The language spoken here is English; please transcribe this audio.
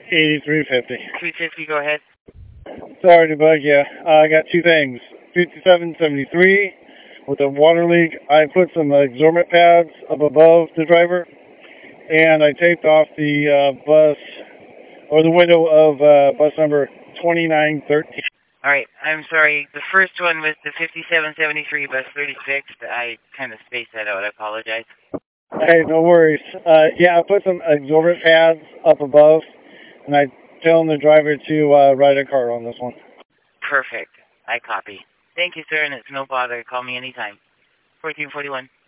8350. 350, go ahead. Sorry to bug you. I got two things. 5773 with a water leak. I put some absorbent pads up above the driver, and I taped off the bus or the window of bus number 2913. All right, I'm sorry. The first one was the 5773 bus 36. I kind of spaced that out. I apologize. Hey, no worries. Yeah, I put some absorbent pads up above, and I telling the driver to ride a car on this one. Perfect. I copy. Thank you, sir, and it's no bother. Call me anytime. 1441.